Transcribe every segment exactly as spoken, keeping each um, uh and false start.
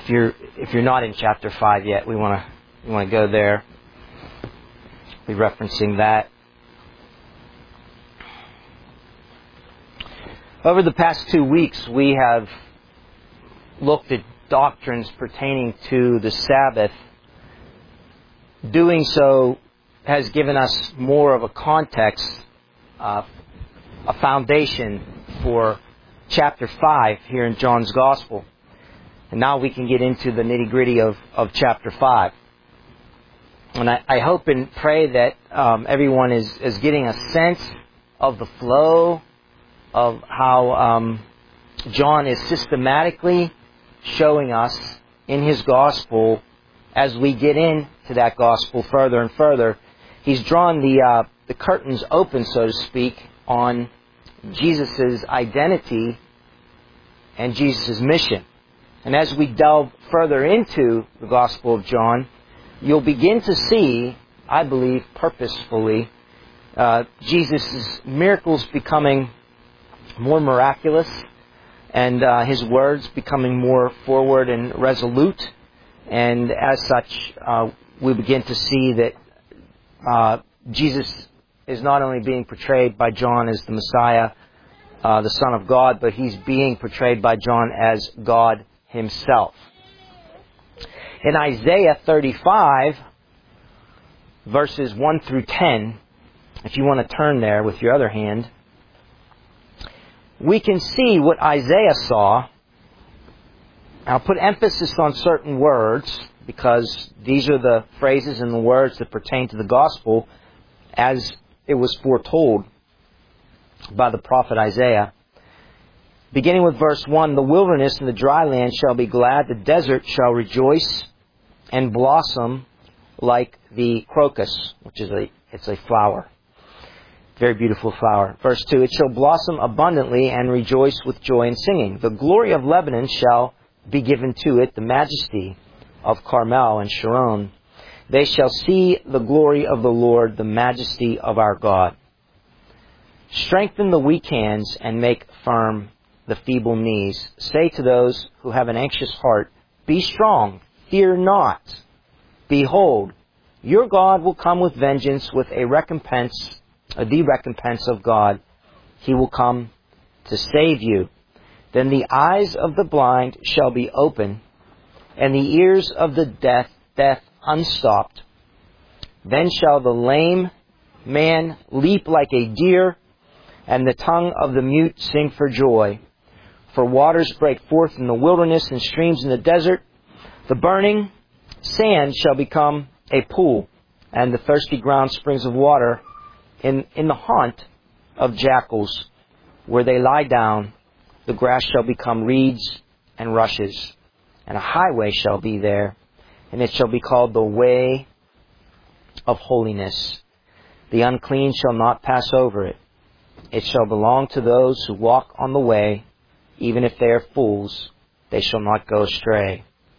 if you're if you're not in chapter five yet, we want to we want to go there. Be referencing that. Over the past two weeks, we have looked at doctrines pertaining to the Sabbath. Doing so has given us more of a context, uh, a foundation for chapter five here in John's Gospel. And now we can get into the nitty-gritty of, of chapter five. And I, I hope and pray that um, everyone is, is getting a sense of the flow of how um, John is systematically showing us in his Gospel, as we get into that Gospel further and further, he's drawn the uh, the curtains open, so to speak, on Jesus' identity and Jesus' mission. And as we delve further into the Gospel of John, you'll begin to see, I believe, purposefully, uh, Jesus' miracles becoming more miraculous, and uh, his words becoming more forward and resolute. And as such, uh, we begin to see that uh, Jesus is not only being portrayed by John as the Messiah, uh, the Son of God, but he's being portrayed by John as God himself. In Isaiah thirty-five, verses one through ten, if you want to turn there with your other hand, we can see what Isaiah saw. I'll put emphasis on certain words because these are the phrases and the words that pertain to the gospel as it was foretold by the prophet Isaiah. Beginning with verse one, the wilderness and the dry land shall be glad, the desert shall rejoice and blossom like the crocus, which is a it's a flower. Very beautiful flower. Verse two, it shall blossom abundantly and rejoice with joy and singing. The glory of Lebanon shall be given to it, the majesty of Carmel and Sharon. They shall see the glory of the Lord, the majesty of our God. Strengthen the weak hands and make firm the feeble knees. Say to those who have an anxious heart, be strong, fear not. Behold, your God will come with vengeance, with a recompense, the recompense of God. He will come to save you. Then the eyes of the blind shall be open, and the ears of the deaf, deaf unstopped. Then shall the lame man leap like a deer, and the tongue of the mute sing for joy. For waters break forth in the wilderness and streams in the desert. The burning sand shall become a pool, and the thirsty ground springs of water in, in the haunt of jackals. Where they lie down, the grass shall become reeds and rushes, and a highway shall be there, and it shall be called the way of holiness. The unclean shall not pass over it. It shall belong to those who walk on the way. Even if they are fools, they shall not go astray.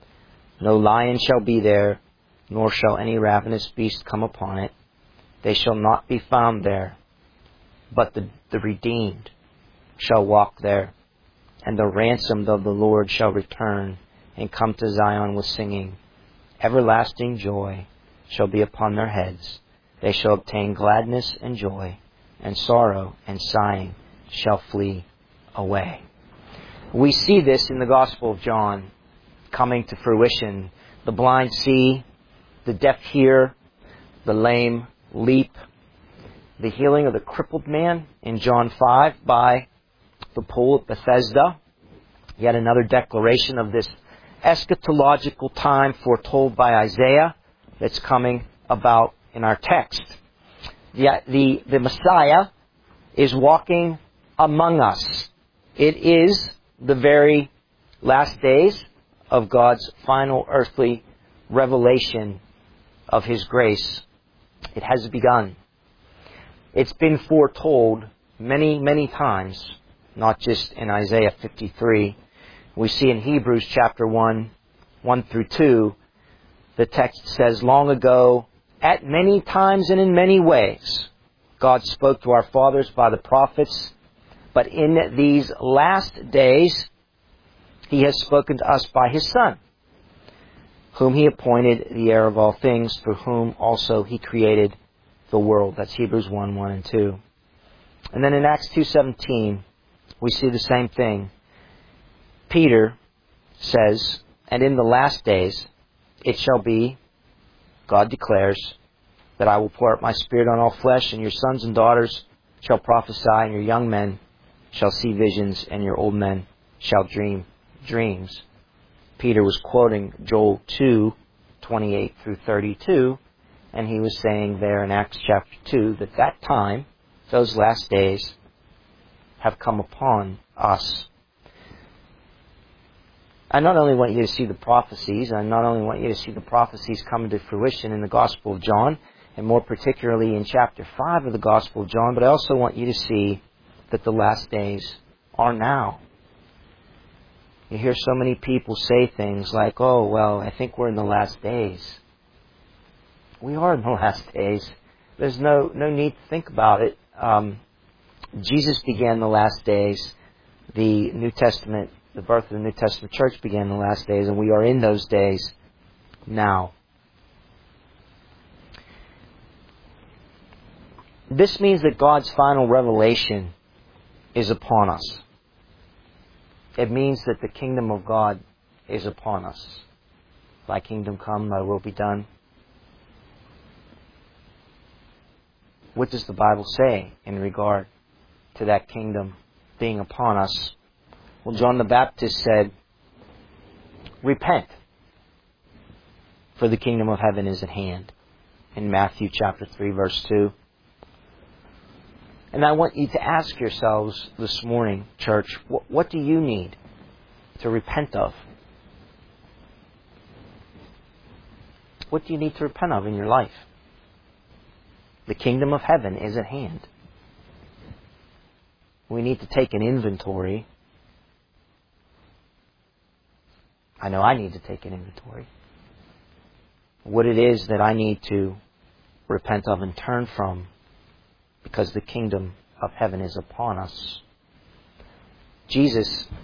No lion shall be there, nor shall any ravenous beast come upon it. They shall not be found there, but the, the redeemed shall walk there. And the ransomed of the Lord shall return and come to Zion with singing. Everlasting joy shall be upon their heads. They shall obtain gladness and joy, and sorrow and sighing shall flee away. We see this in the Gospel of John coming to fruition. The blind see, the deaf hear, the lame leap. The healing of the crippled man in John five by the pool at Bethesda. Yet another declaration of this eschatological time foretold by Isaiah that's coming about in our text. The, the, the Messiah is walking among us. It is the very last days of God's final earthly revelation of His grace. It has begun. It's been foretold many, many times, not just in Isaiah fifty-three. We see in Hebrews chapter one, one through two, the text says, long ago, at many times and in many ways, God spoke to our fathers by the prophets, but in these last days, He has spoken to us by His Son, whom He appointed the heir of all things, through whom also He created the world. That's Hebrews one, one and two. And then in Acts two seventeen, we see the same thing. Peter says, "And in the last days it shall be, God declares, that I will pour out my Spirit on all flesh, and your sons and daughters shall prophesy, and your young men shall see visions, and your old men shall dream dreams." Peter was quoting Joel two, twenty-eight through thirty-two, and he was saying there in Acts chapter two that that time, those last days, have come upon us. I not only want you to see the prophecies, I not only want you to see the prophecies coming to fruition in the Gospel of John, and more particularly in chapter five of the Gospel of John, but I also want you to see that the last days are now. You hear so many people say things like, "Oh, well, I think we're in the last days." We are in the last days. There's no no need to think about it. Um, Jesus began the last days. The New Testament, the birth of the New Testament church began in the last days, and we are in those days now. This means that God's final revelation is upon us. It means that the kingdom of God is upon us. "Thy kingdom come, thy will be done." What does the Bible say in regard to that kingdom being upon us? Well, John the Baptist said, "Repent, for the kingdom of heaven is at hand," in Matthew chapter three, verse two. And I want you to ask yourselves this morning, church, what, what do you need to repent of? What do you need to repent of in your life? The kingdom of heaven is at hand. We need to take an inventory. I know I need to take an inventory. What it is that I need to repent of and turn from, because the kingdom of heaven is upon us. Jesus,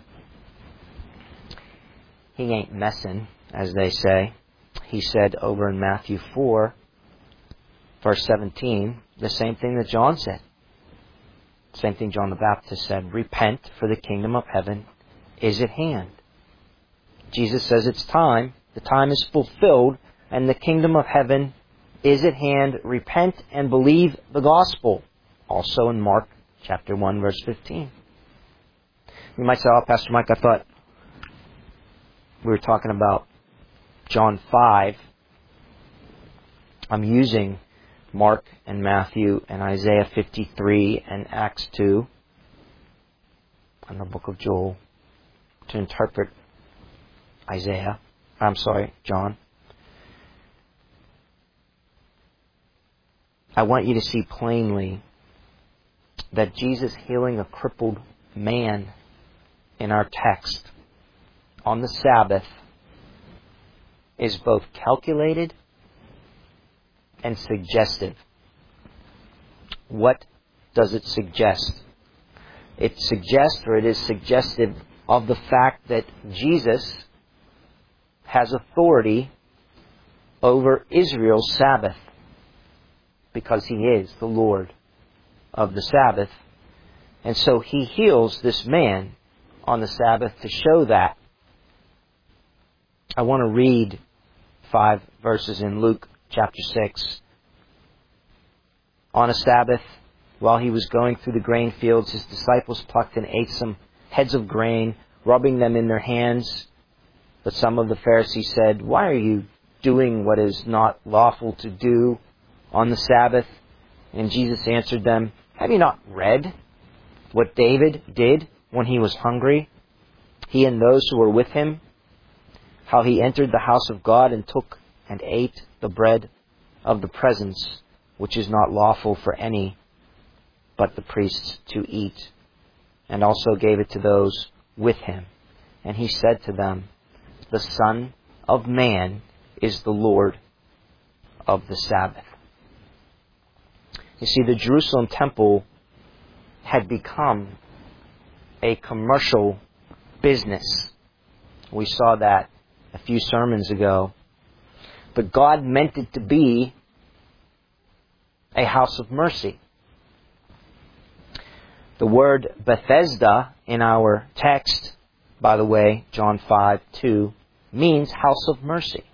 He ain't messing, as they say. He said over in Matthew four, verse seventeen, the same thing that John said. Same thing John the Baptist said. "Repent, for the kingdom of heaven is at hand." Jesus says it's time. The time is fulfilled, and the kingdom of heaven is at hand. Repent and believe the gospel. Also in Mark chapter one, verse fifteen. You might say, "Oh, Pastor Mike, I thought we were talking about John five." I'm using Mark and Matthew and Isaiah fifty-three and Acts two and the book of Joel to interpret Isaiah. I'm sorry, John. I want you to see plainly that Jesus healing a crippled man in our text on the Sabbath is both calculated and suggestive. What does it suggest? It suggests, or it is suggestive of the fact that Jesus has authority over Israel's Sabbath, because He is the Lord of the Sabbath. And so He heals this man on the Sabbath to show that. I want to read five verses in Luke chapter six. On a Sabbath, while He was going through the grain fields, His disciples plucked and ate some heads of grain, rubbing them in their hands. But some of the Pharisees said, "Why are you doing what is not lawful to do on the Sabbath?" And Jesus answered them, "Have you not read what David did when he was hungry, he and those who were with him? How he entered the house of God and took and ate the bread of the presence, which is not lawful for any but the priests to eat, and also gave it to those with him. And He said to them, the Son of Man is the Lord of the Sabbath." You see, the Jerusalem temple had become a commercial business. We saw that a few sermons ago But God meant it to be a house of mercy. The word Bethesda in our text, by the way, John five two, means house of mercy.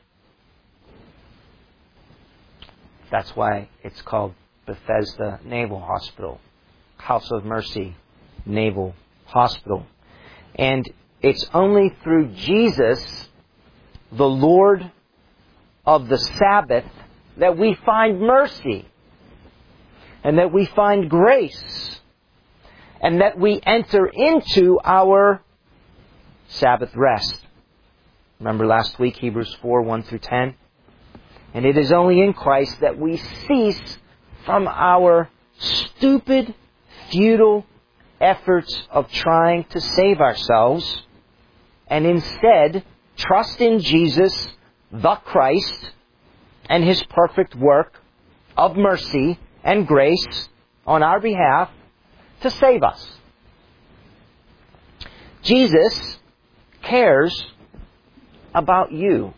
That's why it's called Bethesda Naval Hospital. House of Mercy Naval Hospital. And it's only through Jesus, the Lord of the Sabbath, that we find mercy. And that we find grace. And that we enter into our Sabbath rest. Remember last week, Hebrews four, one through ten? And it is only in Christ that we cease from our stupid, futile efforts of trying to save ourselves and instead trust in Jesus, the Christ, and His perfect work of mercy and grace on our behalf to save us. Jesus cares about you.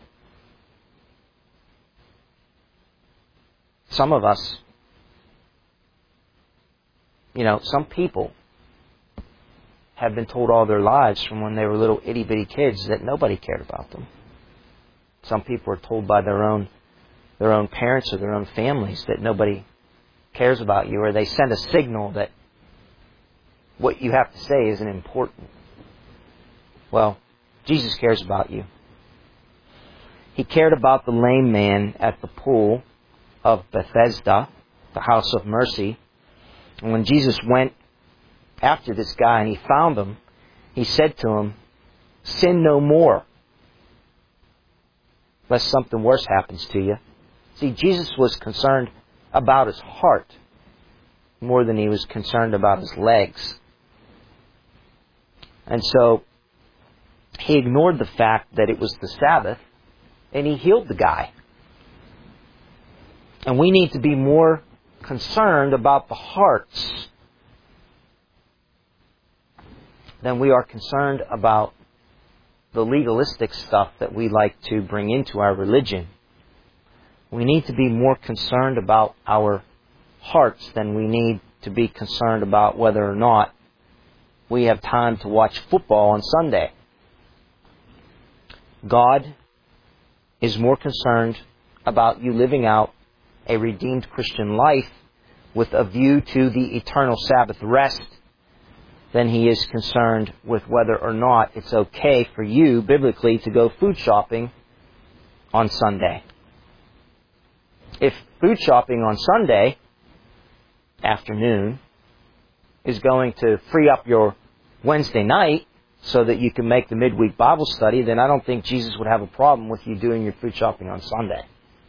Some of us, you know, some people have been told all their lives from when they were little itty-bitty kids that nobody cared about them. Some people are told by their own their own parents or their own families that nobody cares about you, or they send a signal that what you have to say isn't important. Well, Jesus cares about you. He cared about the lame man at the pool of Bethesda, the house of mercy. And when Jesus went after this guy and He found him, He said to him, "Sin no more, lest something worse happens to you." See, Jesus was concerned about his heart more than He was concerned about his legs. And so He ignored the fact that it was the Sabbath, and He healed the guy. And we need to be more concerned about the hearts than we are concerned about the legalistic stuff that we like to bring into our religion. We need to be more concerned about our hearts than we need to be concerned about whether or not we have time to watch football on Sunday. God is more concerned about you living out a redeemed Christian life with a view to the eternal Sabbath rest than He is concerned with whether or not it's okay for you, biblically, to go food shopping on Sunday. If food shopping on Sunday afternoon is going to free up your Wednesday night so that you can make the midweek Bible study, then I don't think Jesus would have a problem with you doing your food shopping on Sunday.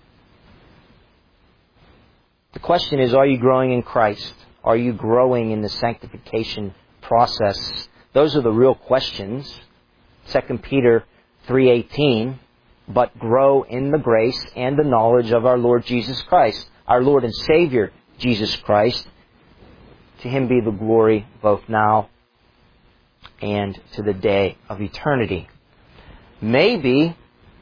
The question is, are you growing in Christ? Are you growing in the sanctification process? Those are the real questions. Second Peter three eighteen, but grow in the grace and the knowledge of our Lord Jesus Christ, our Lord and Savior Jesus Christ. To Him be the glory both now and to the day of eternity. Maybe,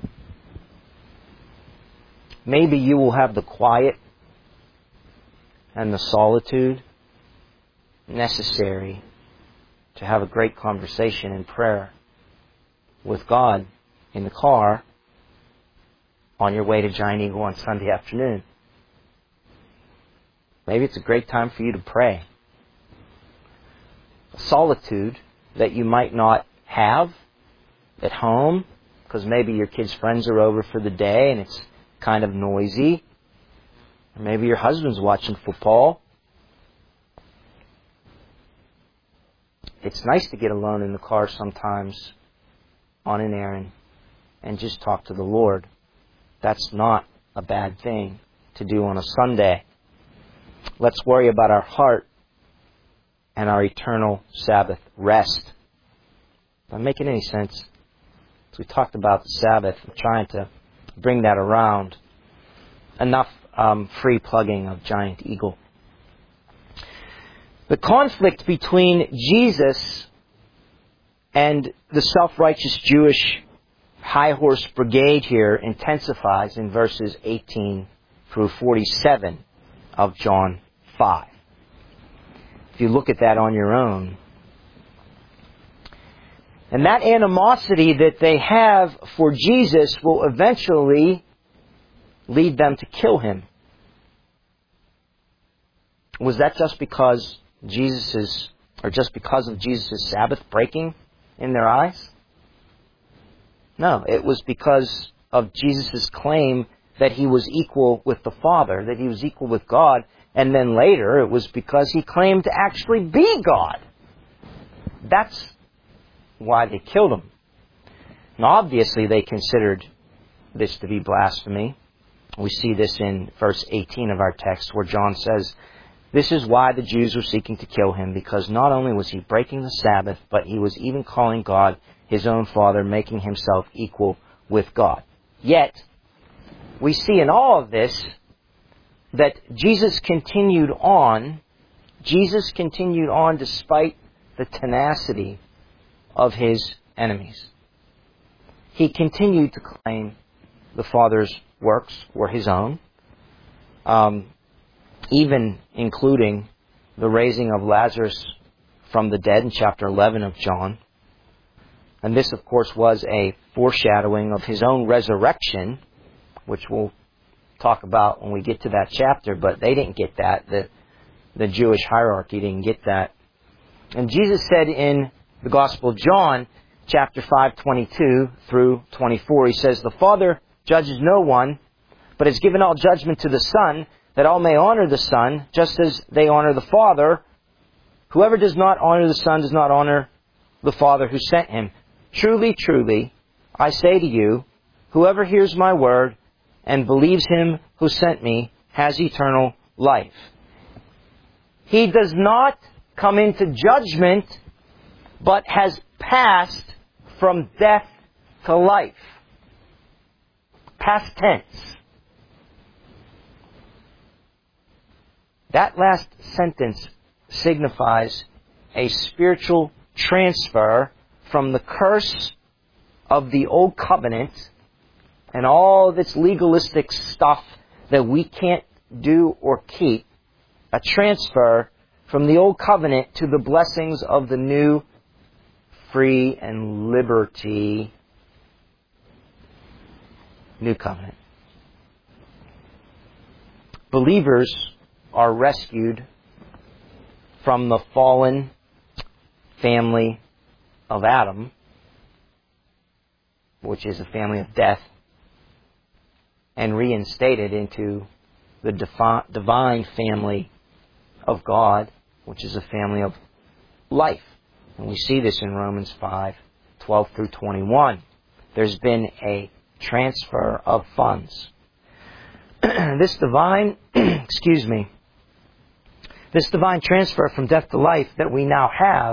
maybe you will have the quiet and the solitude necessary to have a great conversation in prayer with God in the car on your way to Giant Eagle on Sunday afternoon. Maybe it's a great time for you to pray. A solitude that you might not have at home because maybe your kids' friends are over for the day and it's kind of noisy. Or maybe your husband's watching football. It's nice to get alone in the car sometimes on an errand and just talk to the Lord. That's not a bad thing to do on a Sunday. Let's worry about our heart and our eternal Sabbath rest. Am I making any sense? As we talked about the Sabbath, I'm trying to bring that around. Enough um, free plugging of Giant Eagle. The conflict between Jesus and the self-righteous Jewish high horse brigade here intensifies in verses eighteen through forty-seven of John five. If you look at that on your own. And that animosity that they have for Jesus will eventually lead them to kill him. Was that just because Jesus is, or just because of Jesus' Sabbath breaking in their eyes? No, it was because of Jesus' claim that he was equal with the Father, that he was equal with God, and then later it was because he claimed to actually be God. That's why they killed him. And obviously they considered this to be blasphemy. We see this in verse eighteen of our text where John says, "This is why the Jews were seeking to kill him, because not only was he breaking the Sabbath, but he was even calling God his own Father, making himself equal with God." Yet, we see in all of this that Jesus continued on, Jesus continued on despite the tenacity of his enemies. He continued to claim the Father's works were his own, um, even including the raising of Lazarus from the dead in chapter eleven of John. And this, of course, was a foreshadowing of his own resurrection, which we'll talk about when we get to that chapter, but they didn't get that. The, the Jewish hierarchy didn't get that. And Jesus said in the Gospel of John, chapter five, twenty-two through twenty-four, he says, "The Father judges no one, but has given all judgment to the Son, that all may honor the Son, just as they honor the Father. Whoever does not honor the Son does not honor the Father who sent him. Truly, truly, I say to you, whoever hears my word and believes him who sent me has eternal life." He does not come into judgment, but has passed from death to life. Past tense. That last sentence signifies a spiritual transfer from the curse of the old covenant and all of its legalistic stuff that we can't do or keep, a transfer from the old covenant to the blessings of the new free and liberty new covenant. Believers are rescued from the fallen family of Adam, which is a family of death, and reinstated into the defi- divine family of God, which is a family of life. And we see this in Romans five, twelve through twenty-one. There's been a transfer of funds. This divine, excuse me, this divine transfer from death to life that we now have,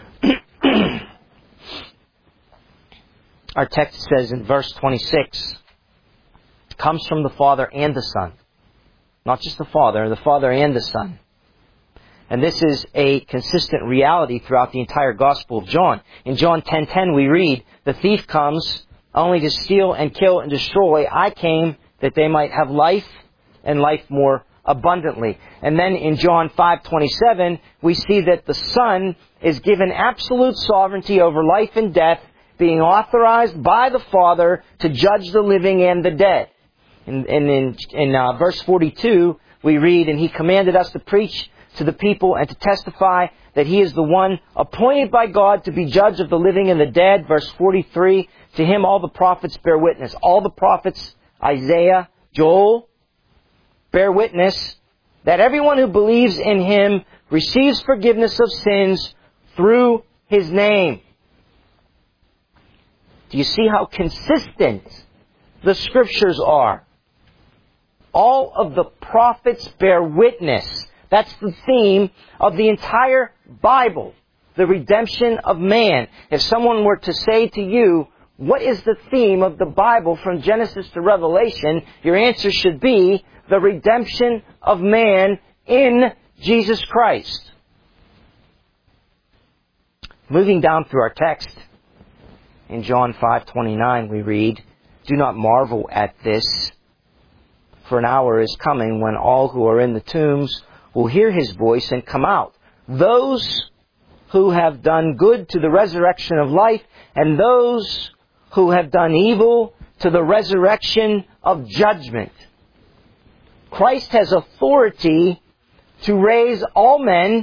our text says in verse twenty-six, comes from the Father and the Son. Not just the Father, the Father and the Son. And this is a consistent reality throughout the entire Gospel of John. In John ten ten we read, "The thief comes only to steal and kill and destroy. I came that they might have life and life more abundantly." And then in John five twenty-seven we see that the Son is given absolute sovereignty over life and death, being authorized by the Father to judge the living and the dead. And, and in, in uh, verse forty-two we read, "And he commanded us to preach to the people and to testify that he is the one appointed by God to be judge of the living and the dead." Verse forty-three, "To him all the prophets bear witness." All the prophets, Isaiah, Joel, bear witness that everyone who believes in him receives forgiveness of sins through his name. Do you see how consistent the Scriptures are? All of the prophets bear witness. That's the theme of the entire Bible, the redemption of man. If someone were to say to you, what is the theme of the Bible from Genesis to Revelation? Your answer should be the redemption of man in Jesus Christ. Moving down through our text, In John five twenty-nine we read, "Do not marvel at this, for an hour is coming when all who are in the tombs will hear His voice and come out. Those who have done good to the resurrection of life, and those who have done evil to the resurrection of judgment." Christ has authority to raise all men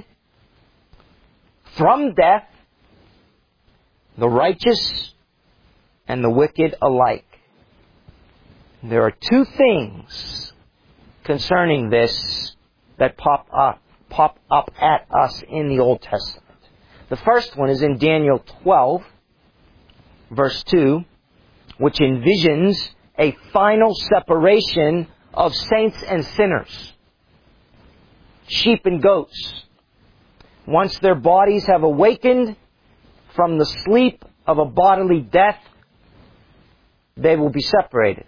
from death, the righteous and the wicked alike. There are two things concerning this that pop up, pop up at us in the Old Testament. The first one is in Daniel twelve, verse two, which envisions a final separation of saints and sinners, sheep and goats. Once their bodies have awakened from the sleep of a bodily death, they will be separated.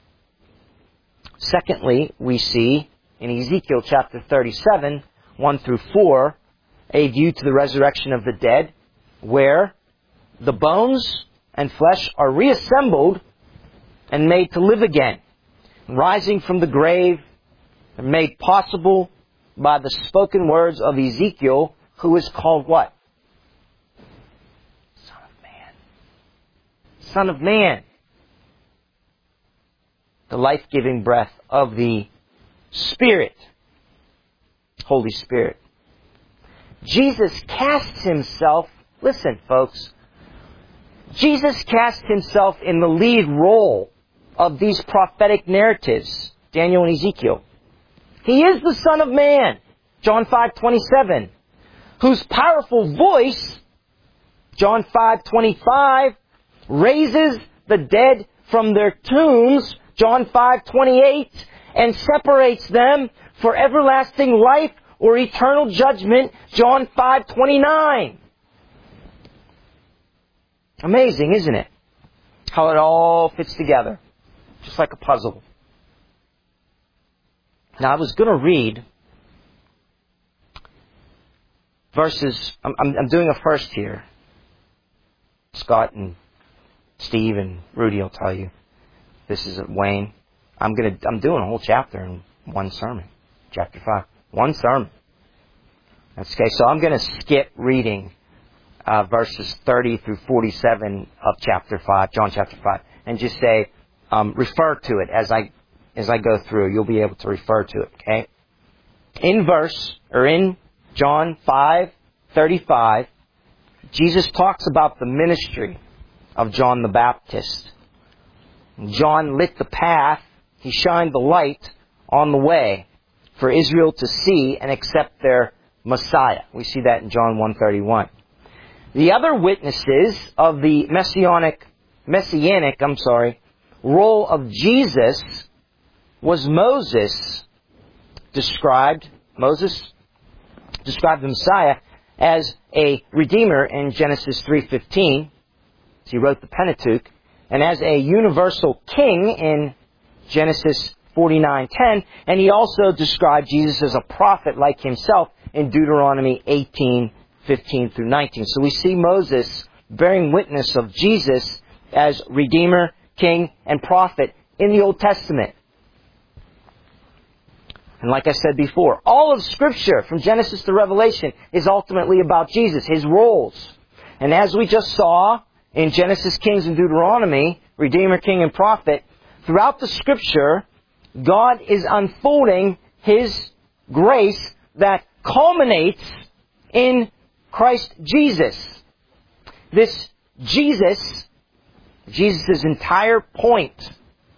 Secondly, we see in Ezekiel chapter thirty-seven, one through four, a view to the resurrection of the dead, where the bones and flesh are reassembled and made to live again, rising from the grave, and made possible by the spoken words of Ezekiel, who is called what? Son of Man. Son of Man. The life-giving breath of the Spirit, Holy Spirit. Jesus casts Himself, listen folks, Jesus cast Himself in the lead role of these prophetic narratives, Daniel and Ezekiel. He is the Son of Man, John five twenty-seven, whose powerful voice, John five twenty-five, raises the dead from their tombs, John five twenty-eight, and separates them for everlasting life or eternal judgment, John five twenty-nine. Amazing, isn't it? How it all fits together. Just like a puzzle. Now, I was going to read verses. I'm, I'm, I'm doing a first here. Scott and Steve and Rudy will tell you. This is Wayne. I'm going to. I'm doing a whole chapter in one sermon. Chapter five. One sermon. That's okay. So I'm going to skip reading uh, verses thirty through forty-seven of chapter five, John chapter five, and just say, um, refer to it as I as I go through. You'll be able to refer to it. Okay. In verse or in John five thirty-five, Jesus talks about the ministry of John the Baptist. John lit the path. He shined the light on the way for Israel to see and accept their Messiah. We see that in John one thirty-one. The other witnesses of the messianic, messianic, I'm sorry, role of Jesus was Moses. Described Moses described the Messiah as a redeemer in Genesis three fifteen. He wrote the Pentateuch. And as a universal king in Genesis forty-nine ten, and he also described Jesus as a prophet like himself in Deuteronomy eighteen fifteen through nineteen. So we see Moses bearing witness of Jesus as Redeemer, King, and Prophet in the Old Testament. And like I said before, all of Scripture from Genesis to Revelation is ultimately about Jesus, His roles. And as we just saw in Genesis, Kings, and Deuteronomy, Redeemer, King, and Prophet, throughout the Scripture, God is unfolding His grace that culminates in Christ Jesus. This Jesus, Jesus' entire point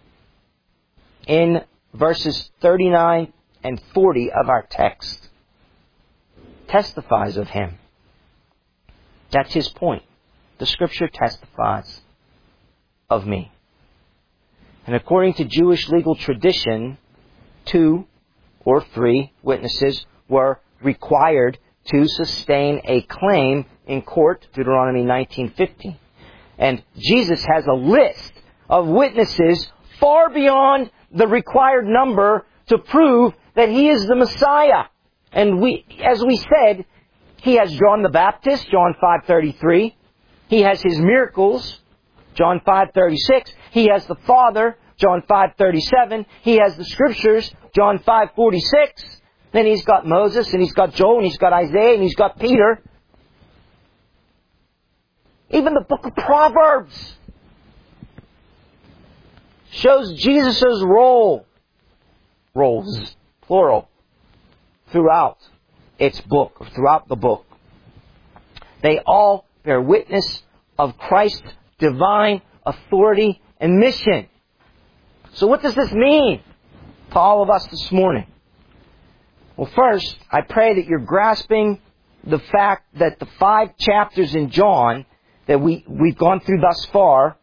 in verses thirty-nine and forty of our text testifies of Him. That's His point. The Scripture testifies of me. And according to Jewish legal tradition, two or three witnesses were required to sustain a claim in court, Deuteronomy nineteen fifteen. And Jesus has a list of witnesses far beyond the required number to prove that He is the Messiah. And we, as we said, He has John the Baptist, John five thirty-three. He has His miracles, John five thirty-six. He has the Father. John five thirty-seven. He has the Scriptures. John five forty-six. Then He's got Moses, and He's got Joel, and He's got Isaiah, and He's got Peter. Even the book of Proverbs shows Jesus' role, roles, plural, throughout its book, or throughout the book. They all bear witness of Christ's divine authority and mission. So what does this mean to all of us this morning? Well, first, I pray that you're grasping the fact that the five chapters in John that we, we've gone through thus far,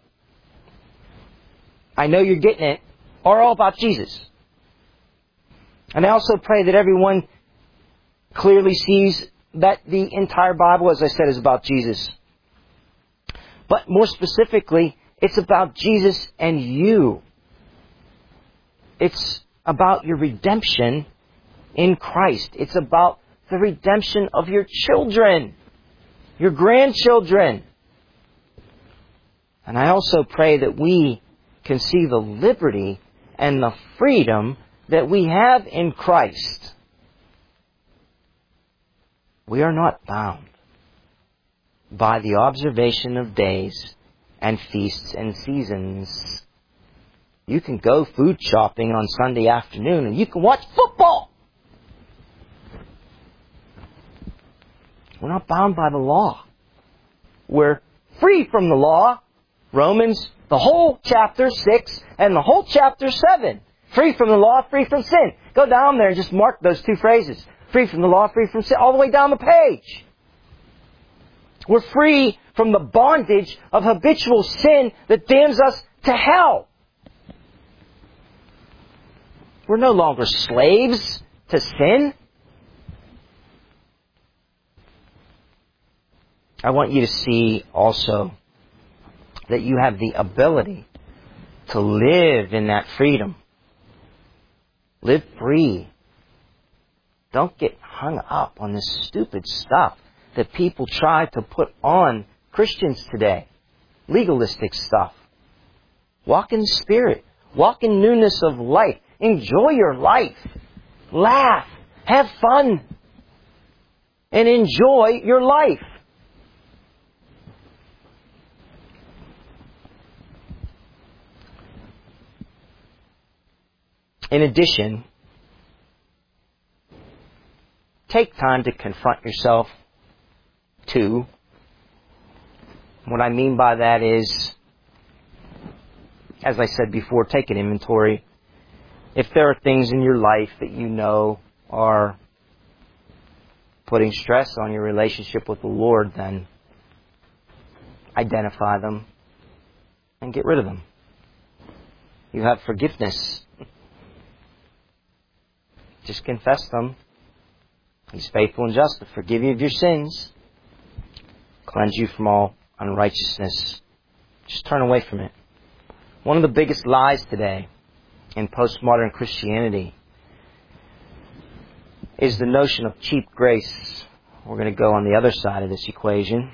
I know you're getting it, are all about Jesus. And I also pray that everyone clearly sees that the entire Bible, as I said, is about Jesus. But more specifically, it's about Jesus and you. It's about your redemption in Christ. It's about the redemption of your children, your grandchildren. And I also pray that we can see the liberty and the freedom that we have in Christ. We are not bound by the observation of days and feasts and seasons. You can go food shopping on Sunday afternoon and you can watch football. We're not bound by the law. We're free from the law. Romans, the whole chapter six and the whole chapter seven. Free from the law, free from sin. Go down there and just mark those two phrases. Free from the law, free from sin. All the way down the page. We're free from the bondage of habitual sin that damns us to hell. We're no longer slaves to sin. I want you to see also that you have the ability to live in that freedom. Live free. Don't get hung up on this stupid stuff that people try to put on Christians today. Legalistic stuff. Walk in the Spirit. Walk in newness of life. Enjoy your life. Laugh. Have fun. And enjoy your life. In addition, take time to confront yourself too. What I mean by that is, as I said before, take an inventory. If there are things in your life that you know are putting stress on your relationship with the Lord, then identify them and get rid of them. You have forgiveness. Just confess them. He's faithful and just to forgive you of your sins, cleanse you from all unrighteousness. Just turn away from it. One of the biggest lies today in postmodern Christianity is the notion of cheap grace. We're going to go on the other side of this equation.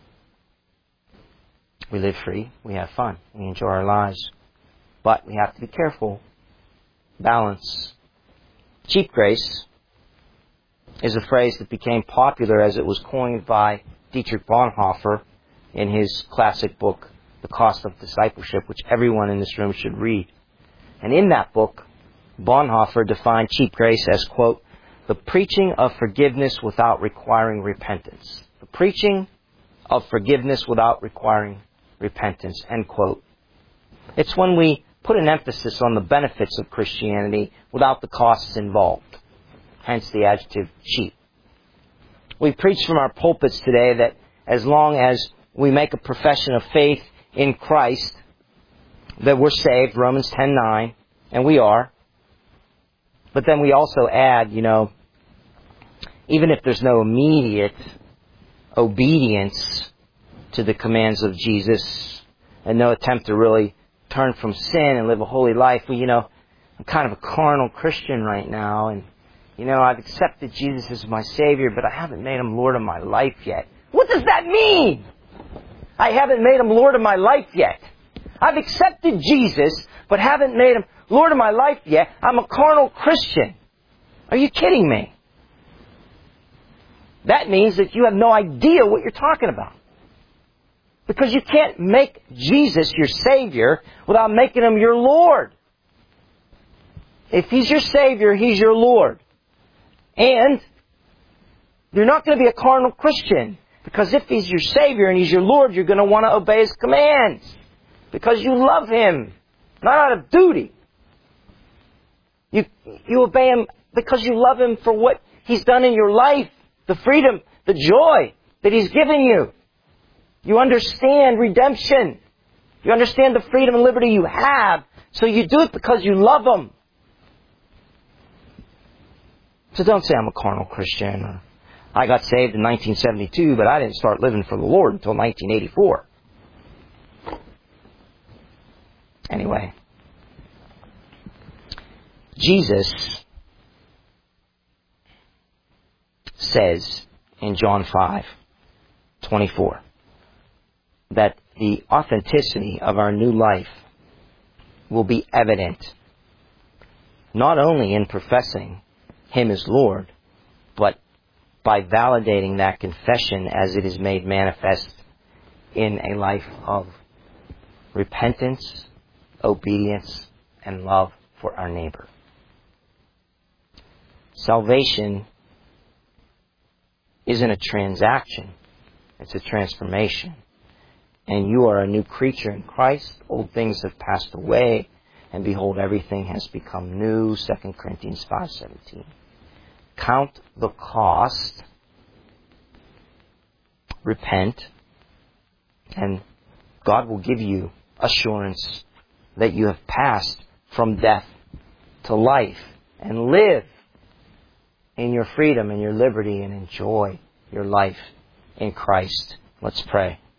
We live free. We have fun. We enjoy our lives. But we have to be careful. Balance. Cheap grace is a phrase that became popular as it was coined by Dietrich Bonhoeffer in his classic book, The Cost of Discipleship, which everyone in this room should read. And in that book, Bonhoeffer defined cheap grace as, quote, the preaching of forgiveness without requiring repentance. The preaching of forgiveness without requiring repentance, end quote. It's when we put an emphasis on the benefits of Christianity without the costs involved. Hence the adjective cheap. We preach from our pulpits today that as long as we make a profession of faith in Christ, that we're saved, Romans ten nine, and we are. But then we also add, you know, even if there's no immediate obedience to the commands of Jesus and no attempt to really turn from sin and live a holy life, well, you know, I'm kind of a carnal Christian right now, and, you know, I've accepted Jesus as my Savior, but I haven't made Him Lord of my life yet. What does that mean? I haven't made Him Lord of my life yet. I've accepted Jesus, but haven't made Him Lord of my life yet. I'm a carnal Christian. Are you kidding me? That means that you have no idea what you're talking about. Because you can't make Jesus your Savior without making Him your Lord. If He's your Savior, He's your Lord. And you're not going to be a carnal Christian. Because if He's your Savior and He's your Lord, you're going to want to obey His commands. Because you love Him. Not out of duty. You, you obey Him because you love Him for what He's done in your life. The freedom, the joy that He's given you. You understand redemption. You understand the freedom and liberty you have. So you do it because you love Him. So don't say I'm a carnal Christian. Or I got saved in nineteen seventy-two, but I didn't start living for the Lord until nineteen eighty-four. Anyway. Jesus says in John five twenty-four that the authenticity of our new life will be evident not only in professing Him as Lord, but by validating that confession as it is made manifest in a life of repentance, obedience, and love for our neighbor. Salvation isn't a transaction. It's a transformation. And you are a new creature in Christ. Old things have passed away, and behold, everything has become new. Second Corinthians five seventeen. Count the cost. Repent. And God will give you assurance that you have passed from death to life and live in your freedom and your liberty and enjoy your life in Christ. Let's pray.